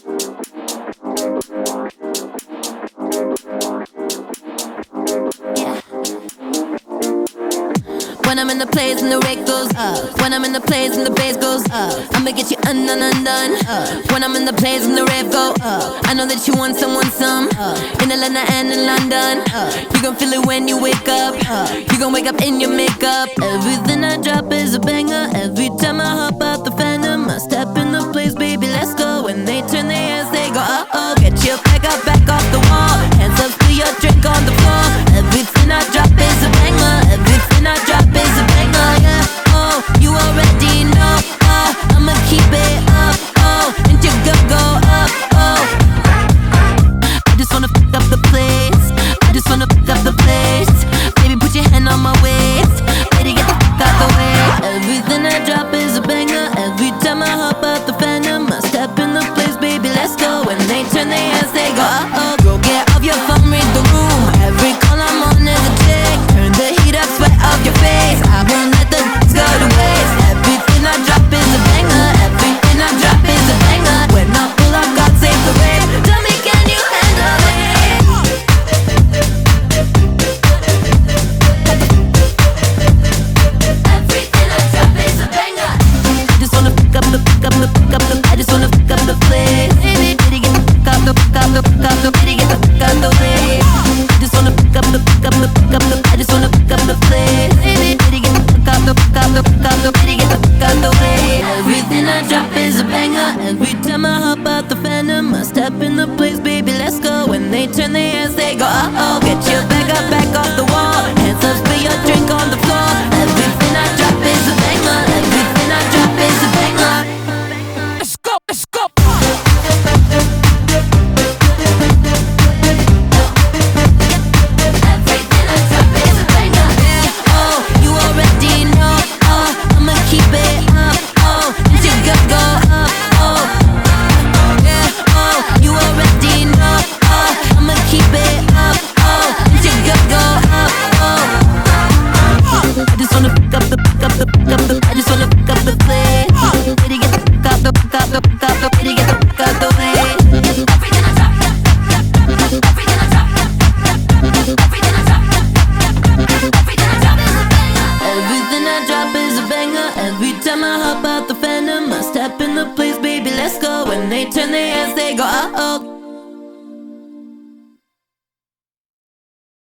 When I'm in the place and the rate goes up, when I'm in the place and the bass goes up, I'ma get you undone. When I'm in the place and the rave go up, I know that you want some. In Atlanta and in London, you gon' feel it when you wake up. You gon' wake up in your makeup. Everything I drop is a banger. Every time I hop out the Phantom, I step in the place, baby, let's go. When they turn their heads, they go, uh-oh. Get your back up, back off the wall. Hands up to your drink on the floor. Everything I drop is a banger. Everything I drop is a banger, yeah. Oh, you already know. Oh, I'ma keep it up. Oh, and you go up. Oh, I just wanna fuck up the place. I just wanna fuck up the place. Baby, put your hand on my waist. Ready, get the fuck out the way. Everything I drop is a banger. Every time I hop out the Phantom, I step in the place, baby, let's go. When they turn their heads, they go, uh-oh. Go get off your phone, read the room. Every call I'm on is a chick. Turn the heat up, sweat off your face. I won't let the go to waste. Everything I drop is a banger. Everything I drop is a banger. When I pull up, God save the rave. Tell me, can you handle it? Everything I drop is a banger. I just wanna pick up the. I just wanna pick up the place. Baby, get the fuck out the. Baby, get the fuck out the way. I just wanna pick up the. I just wanna pick up the place. Baby, get the fuck out the. Baby, get the fuck out the way. Everything I drop is a banger. Every time I hop out the Phantom, I step in the place, baby, let's go. When they turn their heads, they go, uh-oh. Get your back up, back off the wall. Hands up, spill your drink on the floor. Everything I drop is a banger. Everything I drop is a banger. Let's go, let's go. Everything I drop is a banger. Yeah, oh, you already know. Oh, I'ma keep it up. Oh, and you go up. Oh, yeah, oh, you already know. Oh, I'ma keep it up. Oh, and you go up. Oh, I just wanna pick up the. I just wanna pick up the place. Ready, get the fuck out the. Ready, get the fuck out the way. Everything I drop. Everything I drop. Everything I drop. Everything I drop is a banger. Everything I drop is a banger. Every time I hop out the Phantom, I step in the place, baby, let's go. When they turn their heads, they go, uh-oh.